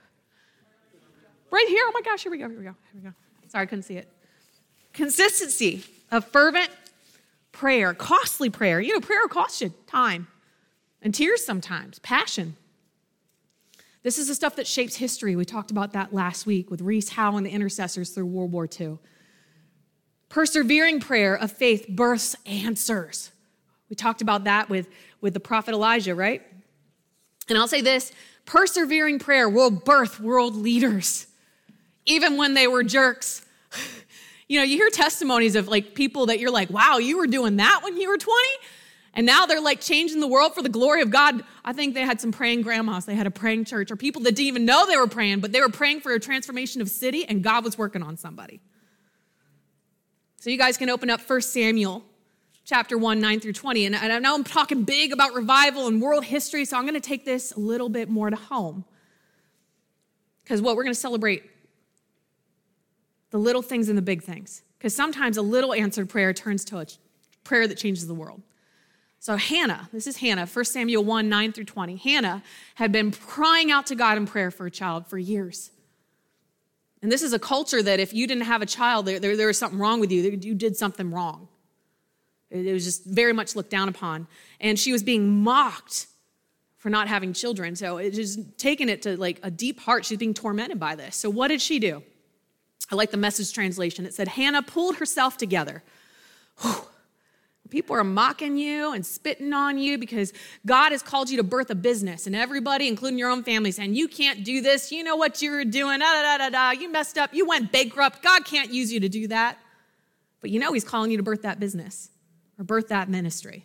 Right here. Oh my gosh, here we go, here we go, here we go. Sorry, I couldn't see it. Consistency of fervent prayer, costly prayer. You know, prayer costs you time and tears sometimes, passion. This is the stuff that shapes history. We talked about that last week with Rees Howe and the intercessors through World War Two. Persevering prayer of faith births answers. We talked about that with, with the prophet Elijah, right? And I'll say this, persevering prayer will birth world leaders, even when they were jerks. You know, you hear testimonies of like people that you're like, wow, you were doing that when you were twenty? And now they're like changing the world for the glory of God. I think they had some praying grandmas. They had a praying church, or people that didn't even know they were praying, but they were praying for a transformation of city, and God was working on somebody. So you guys can open up First Samuel chapter one, nine through twenty. And I know I'm talking big about revival and world history, so I'm going to take this a little bit more to home. Because what we're going to celebrate, the little things and the big things. Because sometimes a little answered prayer turns to a prayer that changes the world. So Hannah, this is Hannah, First Samuel one, nine through twenty. Hannah had been crying out to God in prayer for a child for years. And this is a culture that if you didn't have a child, there, there, there was something wrong with you. You did something wrong. It was just very much looked down upon. And she was being mocked for not having children. So it just taken it to like a deep heart. She's being tormented by this. So what did she do? I like the Message translation. It said, Hannah pulled herself together. Whew. People are mocking you and spitting on you because God has called you to birth a business, and everybody, including your own family, saying, you can't do this. You know what you're doing. Da, da, da, da. You messed up. You went bankrupt. God can't use you to do that. But you know he's calling you to birth that business or birth that ministry.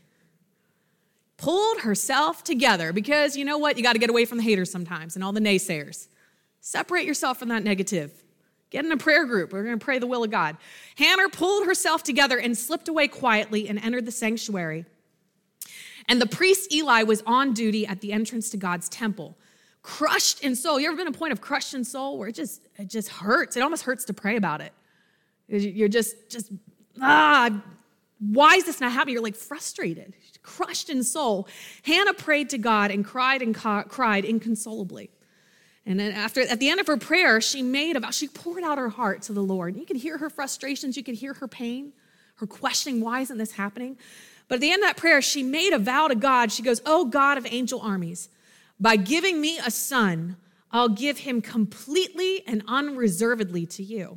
Pulled herself together because you know what? You got to get away from the haters sometimes and all the naysayers. Separate yourself from that negative. Get in a prayer group. We're going to pray the will of God. Hannah pulled herself together and slipped away quietly and entered the sanctuary. And the priest Eli was on duty at the entrance to God's temple. Crushed in soul. You ever been at a point of crushed in soul where it just, it just hurts? It almost hurts to pray about it. You're just, just, ah, why is this not happening? You're like frustrated, crushed in soul. Hannah prayed to God and cried and ca- cried inconsolably. And then after, at the end of her prayer, she made about, she poured out her heart to the Lord. You could hear her frustrations. You could hear her pain, her questioning, why isn't this happening? But at the end of that prayer, she made a vow to God. She goes, oh, God of angel armies, by giving me a son, I'll give him completely and unreservedly to you.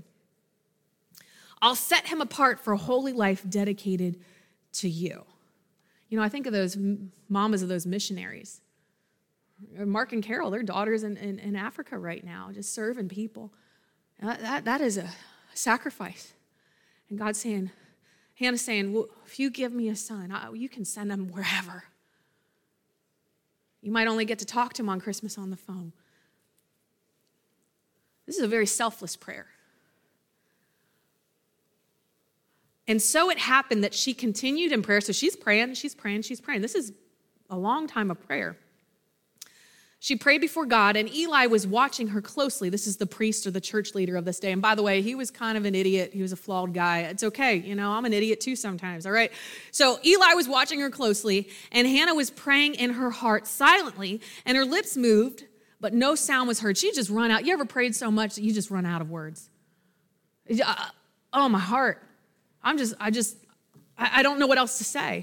I'll set him apart for a holy life dedicated to you. You know, I think of those mamas of those missionaries. Mark and Carol, their daughters in, in, in Africa right now, just serving people. That, that, that is a sacrifice. And God's saying, Hannah's saying, well, if you give me a son, I, you can send him wherever. You might only get to talk to him on Christmas on the phone. This is a very selfless prayer. And so it happened that she continued in prayer. So she's praying, she's praying, she's praying. This is a long time of prayer. She prayed before God, and Eli was watching her closely. This is the priest or the church leader of this day. And by the way, he was kind of an idiot. He was a flawed guy. It's okay. You know, I'm an idiot too sometimes, all right? So Eli was watching her closely, and Hannah was praying in her heart silently, and her lips moved, but no sound was heard. She just run out. You ever prayed so much that you just run out of words? Oh, my heart. I'm just, I just, I don't know what else to say.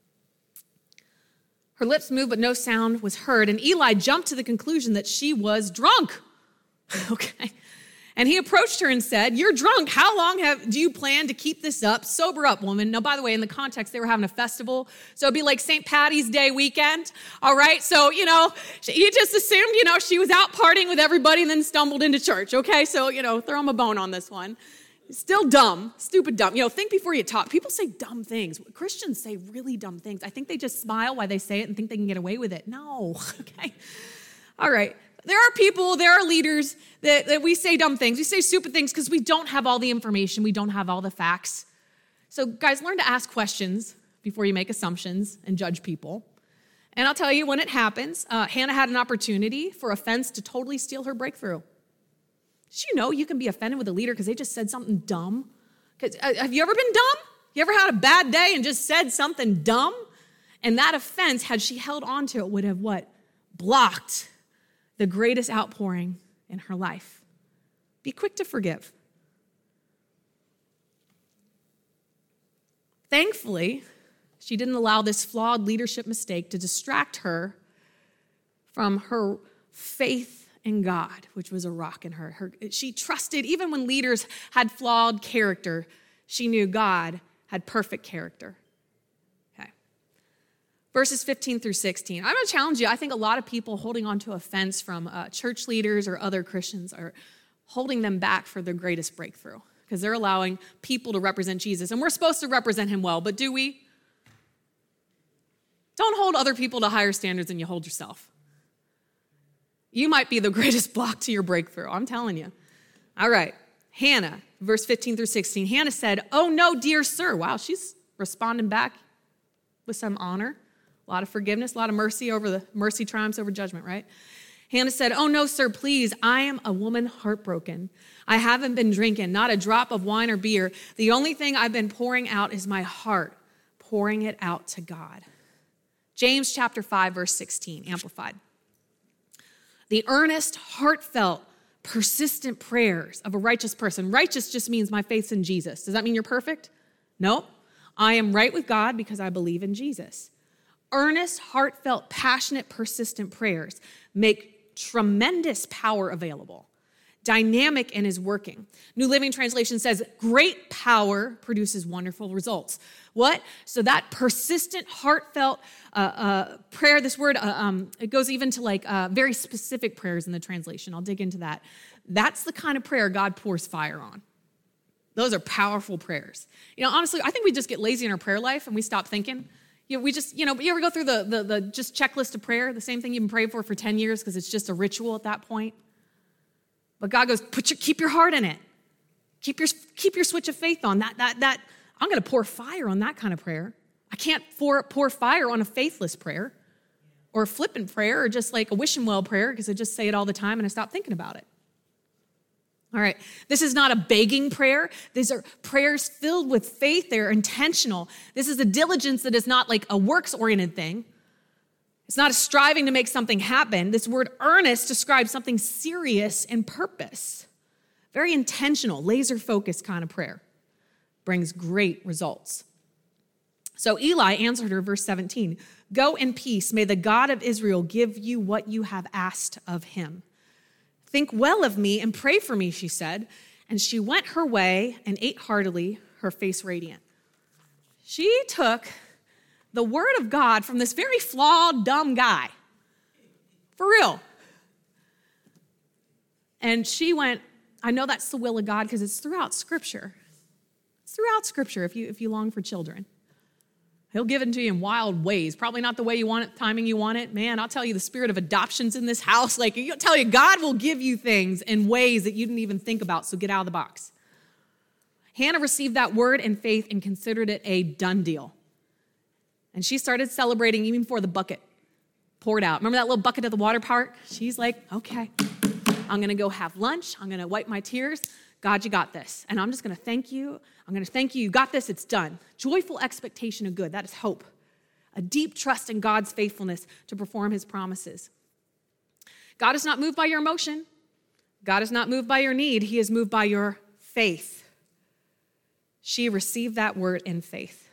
Her lips moved, but no sound was heard. And Eli jumped to the conclusion that she was drunk. Okay. And he approached her and said, "You're drunk. How long have do you plan to keep this up? Sober up, woman." Now, by the way, in the context, they were having a festival. So it'd be like Saint Patty's Day weekend. All right. So, you know, you just assumed, you know, she was out partying with everybody and then stumbled into church. Okay. So, you know, throw him a bone on this one. Still dumb, stupid dumb. You know, think before you talk. People say dumb things. Christians say really dumb things. I think they just smile while they say it and think they can get away with it. No, okay? All right. There are people, there are leaders that, that we say dumb things. We say stupid things because we don't have all the information. We don't have all the facts. So guys, learn to ask questions before you make assumptions and judge people. And I'll tell you, when it happens, uh, Hannah had an opportunity for offense to totally steal her breakthrough. Did you know you can be offended with a leader because they just said something dumb? Because uh, have you ever been dumb? You ever had a bad day and just said something dumb? And that offense, had she held on to it, would have what? Blocked the greatest outpouring in her life. Be quick to forgive. Thankfully, she didn't allow this flawed leadership mistake to distract her from her faith in God, which was a rock in her. her. She trusted, even when leaders had flawed character, she knew God had perfect character. Okay. Verses fifteen through sixteen. I'm going to challenge you. I think a lot of people holding on to offense from uh, church leaders or other Christians are holding them back for their greatest breakthrough because they're allowing people to represent Jesus. And we're supposed to represent him well, but do we? Don't hold other people to higher standards than you hold yourself. You might be the greatest block to your breakthrough. I'm telling you. All right. Hannah, verse fifteen through sixteen. Hannah said, "Oh, no, dear sir." Wow, she's responding back with some honor, a lot of forgiveness, a lot of mercy over the mercy triumphs over judgment, right? Hannah said, "Oh, no, sir, please. I am a woman heartbroken. I haven't been drinking, not a drop of wine or beer. The only thing I've been pouring out is my heart, pouring it out to God." James chapter five, verse sixteen, amplified. The earnest, heartfelt, persistent prayers of a righteous person. Righteous just means my faith's in Jesus. Does that mean you're perfect? No. I am right with God because I believe in Jesus. Earnest, heartfelt, passionate, persistent prayers make tremendous power available. Dynamic and is working. New Living Translation says, great power produces wonderful results. What? So that persistent, heartfelt uh, uh, prayer, this word, uh, um, it goes even to like uh, very specific prayers in the translation. I'll dig into that. That's the kind of prayer God pours fire on. Those are powerful prayers. You know, honestly, I think we just get lazy in our prayer life and we stop thinking. You know, we just, you know, you ever go through the, the, the just checklist of prayer, the same thing you've been praying for for ten years because it's just a ritual at that point? But God goes, put your, keep your heart in it. Keep your, keep your switch of faith on. That, that, that. I'm going to pour fire on that kind of prayer. I can't pour, pour fire on a faithless prayer or a flippant prayer or just like a wishing well prayer because I just say it all the time and I stop thinking about it. All right, this is not a begging prayer. These are prayers filled with faith. They're intentional. This is a diligence that is not like a works-oriented thing. It's not a striving to make something happen. This word earnest describes something serious and purpose. Very intentional, laser-focused kind of prayer. Brings great results. So Eli answered her, verse seventeen, "Go in peace. May the God of Israel give you what you have asked of him. Think well of me and pray for me," she said. And she went her way and ate heartily, her face radiant. She took the word of God from this very flawed, dumb guy. For real. And she went, I know that's the will of God because it's throughout Scripture. It's throughout Scripture if you, if you long for children. He'll give it to you in wild ways. Probably not the way you want it, timing you want it. Man, I'll tell you, the spirit of adoption's in this house. Like, I'll tell you, God will give you things in ways that you didn't even think about, so get out of the box. Hannah received that word in faith and considered it a done deal. And she started celebrating even before the bucket poured out. Remember that little bucket at the water park? She's like, okay, I'm going to go have lunch. I'm going to wipe my tears. God, you got this. And I'm just going to thank you. I'm going to thank you. You got this. It's done. Joyful expectation of good. That is hope. A deep trust in God's faithfulness to perform his promises. God is not moved by your emotion. God is not moved by your need. He is moved by your faith. She received that word in faith.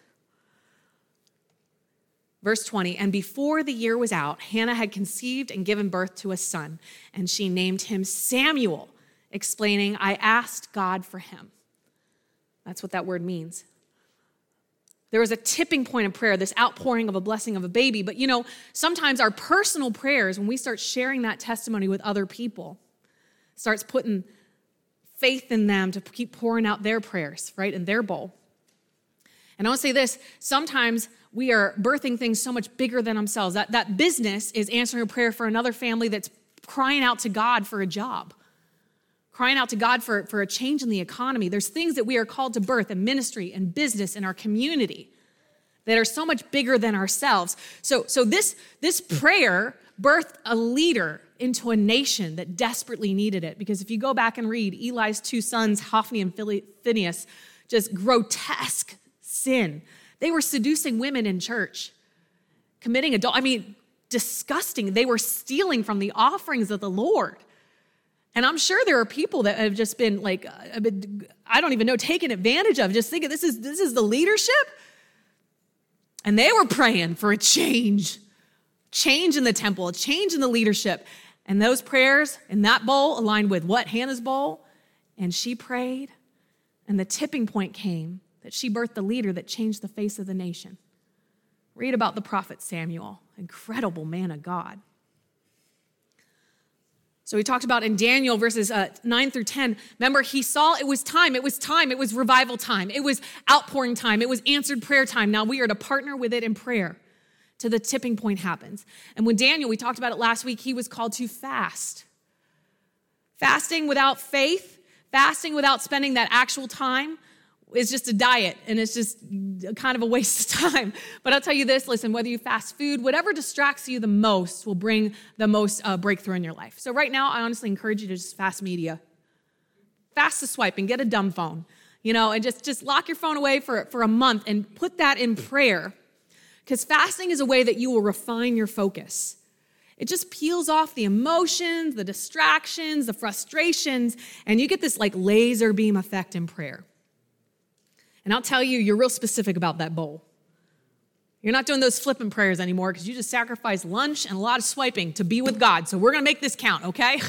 Verse twenty, and before the year was out, Hannah had conceived and given birth to a son, and she named him Samuel, explaining, I asked God for him. That's what that word means. There was a tipping point of prayer, this outpouring of a blessing of a baby. But you know, sometimes our personal prayers, when we start sharing that testimony with other people, starts putting faith in them to keep pouring out their prayers, right, in their bowl. And I want to say this, sometimes we are birthing things so much bigger than themselves. That, that business is answering a prayer for another family that's crying out to God for a job, crying out to God for, for a change in the economy. There's things that we are called to birth in ministry and business in our community that are so much bigger than ourselves. So, so this, this prayer birthed a leader into a nation that desperately needed it. Because if you go back and read Eli's two sons, Hophni and Phinehas, just grotesque sin. They were seducing women in church, committing adult, I mean, disgusting. They were stealing from the offerings of the Lord. And I'm sure there are people that have just been like, uh, been, I don't even know, taken advantage of, just thinking this is, this is the leadership. And they were praying for a change, change in the temple, a change in the leadership. And those prayers in that bowl aligned with what? Hannah's bowl. And she prayed, and the tipping point came that she birthed the leader that changed the face of the nation. Read about the prophet Samuel, incredible man of God. So we talked about in Daniel verses uh, nine through ten. Remember, he saw it was time. It was time. It was revival time. It was outpouring time. It was answered prayer time. Now we are to partner with it in prayer till the tipping point happens. And when Daniel, we talked about it last week, he was called to fast. Fasting without faith, fasting without spending that actual time is just a diet, and it's just kind of a waste of time. But I'll tell you this, listen, whether you fast food, whatever distracts you the most will bring the most uh, breakthrough in your life. So right now, I honestly encourage you to just fast media. Fast the swipe and get a dumb phone, you know, and just, just lock your phone away for, for a month and put that in prayer. Because fasting is a way that you will refine your focus. It just peels off the emotions, the distractions, the frustrations, and you get this like laser beam effect in prayer. And I'll tell you, you're real specific about that bowl. You're not doing those flipping prayers anymore because you just sacrificed lunch and a lot of swiping to be with God. So we're going to make this count, okay?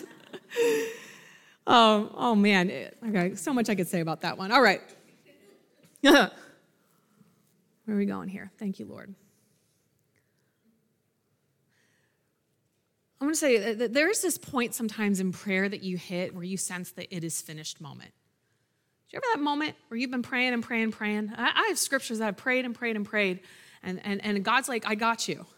oh, oh, man. Okay, so much I could say about that one. All right. Where are we going here? Thank you, Lord. I'm going to say that there's this point sometimes in prayer that you hit where you sense that it is finished moment. Do you ever have that moment where you've been praying and praying and praying? I, I have scriptures that I've prayed and prayed and prayed, and, and, and God's like, I got you.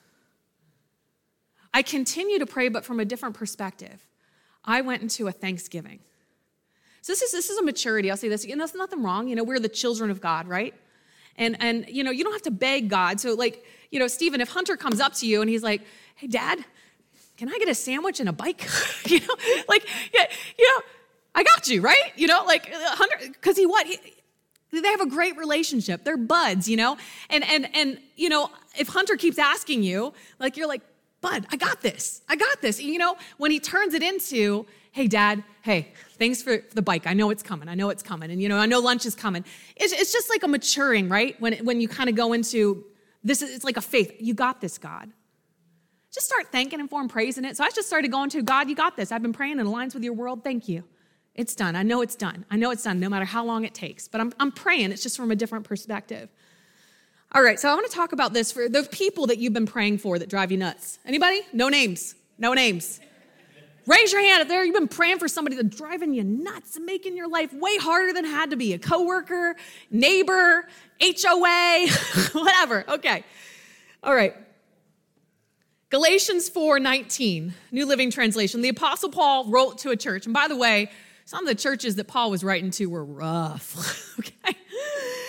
I continue to pray, but from a different perspective. I went into a thanksgiving. So this is this is a maturity. I'll say this, you know, there's nothing wrong. You know, we're the children of God, right? And, and you know, you don't have to beg God. So like, you know, Stephen, if Hunter comes up to you and he's like, hey, Dad, can I get a sandwich and a bike? you know, like, yeah, you know, I got you, right? You know, like, because he what? He, they have a great relationship. They're buds, you know? And, and, and you know, if Hunter keeps asking you, like, you're like, bud, I got this. I got this. You know, when he turns it into, hey, Dad, hey, thanks for the bike. I know it's coming. I know it's coming. And, you know, I know lunch is coming. It's, it's just like a maturing, right? When, when you kind of go into this, it's like a faith. You got this, God. Just start thanking him for him, praising it. So I just started going to, God, you got this. I've been praying in aligns with your world. Thank you. It's done. I know it's done. I know it's done no matter how long it takes. But I'm, I'm praying. It's just from a different perspective. All right, so I want to talk about this for the people that you've been praying for that drive you nuts. Anybody? No names. No names. Raise your hand if there you've been praying for somebody that's driving you nuts and making your life way harder than it had to be. A coworker, neighbor, H O A, whatever. Okay. All right. Galatians four nineteen, New Living Translation. The Apostle Paul wrote to a church. And by the way, some of the churches that Paul was writing to were rough. Okay.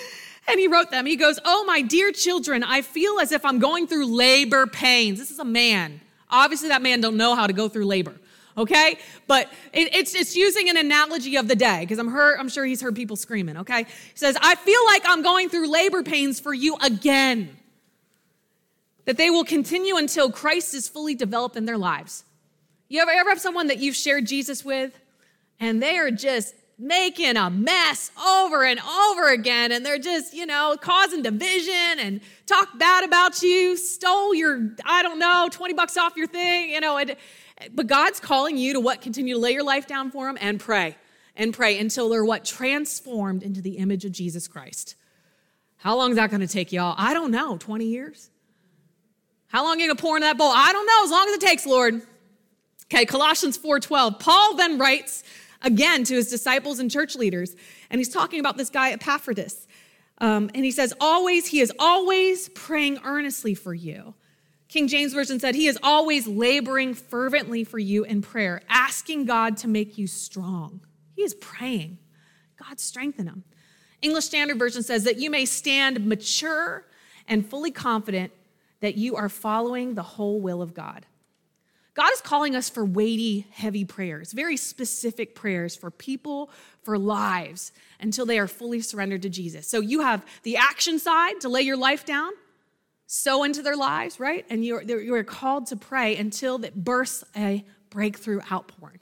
And he wrote them. He goes, oh, my dear children, I feel as if I'm going through labor pains. This is a man. Obviously, that man don't know how to go through labor, okay? But it, it's, it's using an analogy of the day, because I'm, heard, I'm sure he's heard people screaming, okay? He says, I feel like I'm going through labor pains for you again, that they will continue until Christ is fully developed in their lives. You ever, ever have someone that you've shared Jesus with, and they are just making a mess over and over again, and they're just, you know, causing division and talk bad about you, stole your, I don't know, twenty bucks off your thing, you know, and, but God's calling you to what? Continue to lay your life down for them and pray, and pray until they're what? Transformed into the image of Jesus Christ. How long is that going to take, y'all? I don't know, twenty years? How long are you going to pour into that bowl? I don't know, as long as it takes, Lord. Okay, Colossians four twelve. Paul then writes, again, to his disciples and church leaders. And he's talking about this guy Epaphroditus. Um, and he says, always, he is always praying earnestly for you. King James Version said, he is always laboring fervently for you in prayer, asking God to make you strong. He is praying. God strengthen him. English Standard Version says that you may stand mature and fully confident that you are following the whole will of God. God is calling us for weighty, heavy prayers, very specific prayers for people, for lives, until they are fully surrendered to Jesus. So you have the action side to lay your life down, sow into their lives, right? And you're, you're called to pray until that bursts a breakthrough outpouring.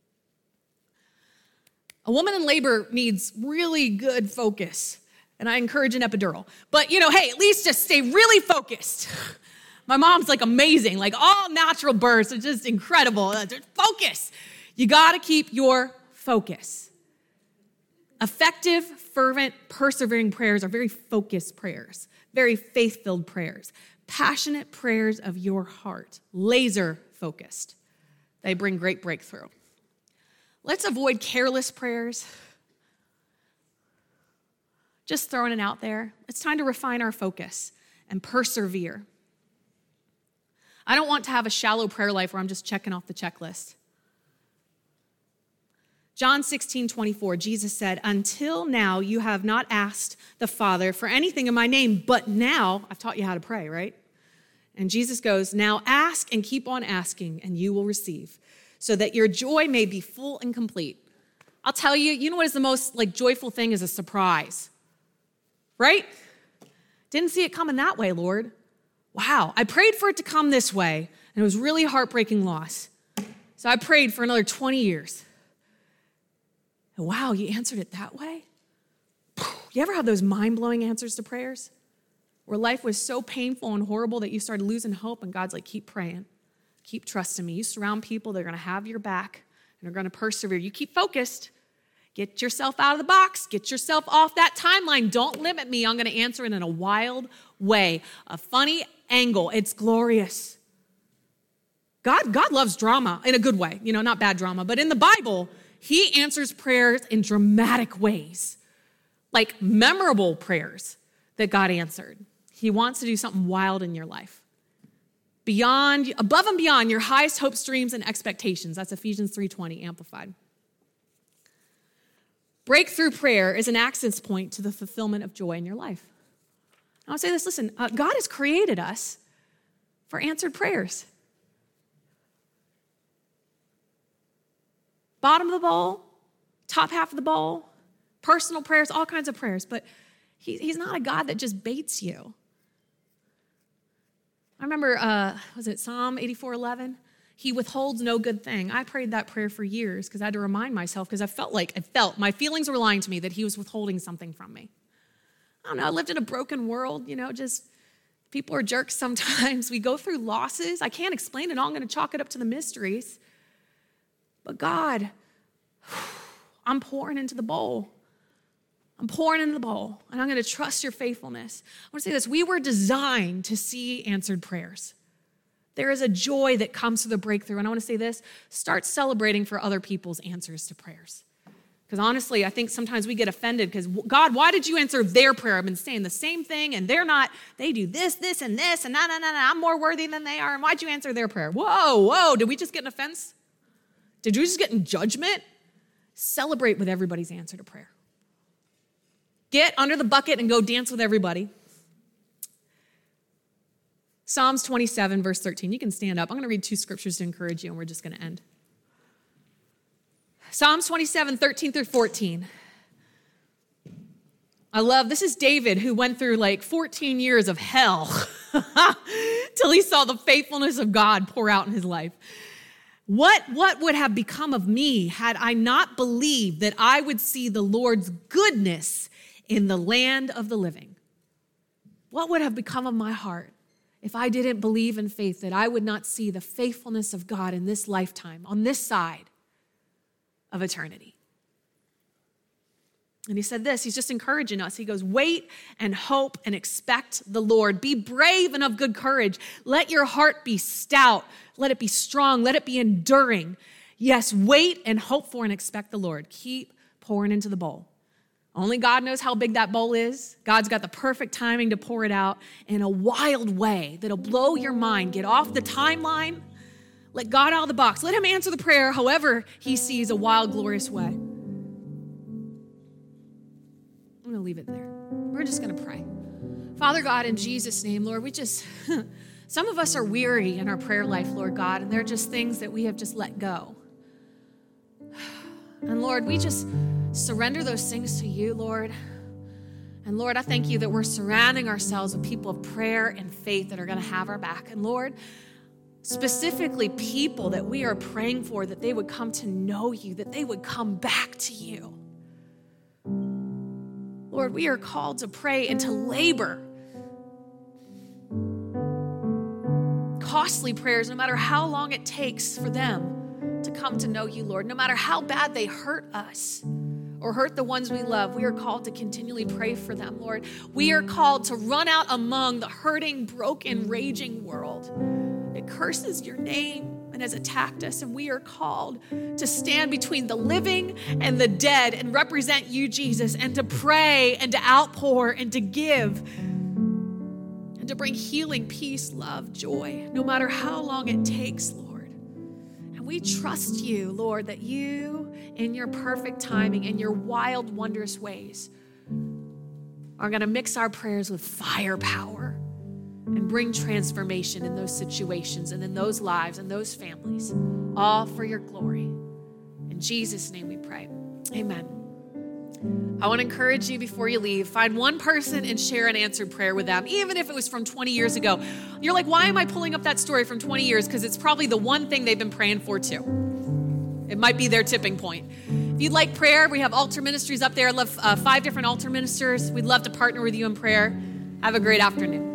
A woman in labor needs really good focus, and I encourage an epidural. But, you know, hey, at least just stay really focused. My mom's like amazing, like all natural births are just incredible. Focus. You got to keep your focus. Effective, fervent, persevering prayers are very focused prayers, very faith-filled prayers, passionate prayers of your heart, laser-focused. They bring great breakthrough. Let's avoid careless prayers. Just throwing it out there. It's time to refine our focus and persevere. I don't want to have a shallow prayer life where I'm just checking off the checklist. John sixteen twenty-four, Jesus said, until now you have not asked the Father for anything in my name, but now I've taught you how to pray, right? And Jesus goes, now ask and keep on asking and you will receive, so that your joy may be full and complete. I'll tell you, you know what is the most like joyful thing is a surprise, right? Didn't see it coming that way, Lord. Wow, I prayed for it to come this way, and it was really heartbreaking loss. So I prayed for another twenty years. And wow, you answered it that way? You ever have those mind-blowing answers to prayers? Where life was so painful and horrible that you started losing hope, and God's like, keep praying. Keep trusting me. You surround people that are going to have your back and are going to persevere. You keep focused. Get yourself out of the box. Get yourself off that timeline. Don't limit me. I'm going to answer it in a wild way, a funny angle. It's glorious. God, God loves drama in a good way, you know, not bad drama, but in the Bible, he answers prayers in dramatic ways, like memorable prayers that God answered. He wants to do something wild in your life. Beyond, above and beyond your highest hopes, dreams, and expectations. That's Ephesians three twenty, amplified. Breakthrough prayer is an access point to the fulfillment of joy in your life. I want to say this, listen, uh, God has created us for answered prayers. Bottom of the bowl, top half of the bowl, personal prayers, all kinds of prayers, but he, he's not a God that just baits you. I remember, uh, was it Psalm eighty-four eleven? He withholds no good thing. I prayed that prayer for years because I had to remind myself because I felt like, I felt, my feelings were lying to me that he was withholding something from me. I don't know, I lived in a broken world, you know, just people are jerks sometimes. We go through losses. I can't explain it all. I'm going to chalk it up to the mysteries. But God, I'm pouring into the bowl. I'm pouring into the bowl, and I'm going to trust your faithfulness. I want to say this. We were designed to see answered prayers. There is a joy that comes through the breakthrough. And I want to say this, start celebrating for other people's answers to prayers. Because honestly, I think sometimes we get offended because, God, why did you answer their prayer? I've been saying the same thing, and they're not, they do this, this, and this, and no, no, no, no, I'm more worthy than they are, and why'd you answer their prayer? Whoa, whoa, did we just get an offense? Did we just get in judgment? Celebrate with everybody's answer to prayer. get under the bucket and go dance with everybody. Psalms twenty-seven, verse thirteen. You can stand up. I'm going to read two scriptures to encourage you, and we're just going to end. Psalms twenty-seven, thirteen through fourteen. I love, this is David who went through like fourteen years of hell till he saw the faithfulness of God pour out in his life. What, what would have become of me had I not believed that I would see the Lord's goodness in the land of the living? What would have become of my heart if I didn't believe in faith that I would not see the faithfulness of God in this lifetime, on this side of eternity? And he said this, he's just encouraging us. He goes, wait and hope and expect the Lord. Be brave and of good courage. Let your heart be stout. Let it be strong. Let it be enduring. Yes, wait and hope for and expect the Lord. Keep pouring into the bowl. Only God knows how big that bowl is. God's got the perfect timing to pour it out in a wild way that'll blow your mind. Get off the timeline. Let God out of the box. Let him answer the prayer however he sees a wild, glorious way. I'm going to leave it there. We're just going to pray. Father God, in Jesus' name, Lord, we just, some of us are weary in our prayer life, Lord God, and they're just things that we have just let go. And Lord, we just surrender those things to you, Lord. And Lord, I thank you that we're surrounding ourselves with people of prayer and faith that are going to have our back. And Lord, specifically people that we are praying for, that they would come to know you, that they would come back to you. Lord, we are called to pray and to labor costly prayers, no matter how long it takes for them to come to know you, Lord. No matter how bad they hurt us or hurt the ones we love, we are called to continually pray for them, Lord. We are called to run out among the hurting, broken, raging world. It curses your name and has attacked us, and we are called to stand between the living and the dead and represent you, Jesus, and to pray and to outpour and to give and to bring healing, peace, love, joy, no matter how long it takes, Lord. And we trust you, Lord, that you, in your perfect timing and your wild, wondrous ways, are going to mix our prayers with firepower and bring transformation in those situations and in those lives and those families, all for your glory. In Jesus' name we pray. Amen. I want to encourage you before you leave, find one person and share an answered prayer with them, even if it was from twenty years ago. You're like, why am I pulling up that story from twenty years? Because it's probably the one thing they've been praying for too. It might be their tipping point. If you'd like prayer, we have altar ministries up there. I love uh, five different altar ministers. We'd love to partner with you in prayer. Have a great afternoon.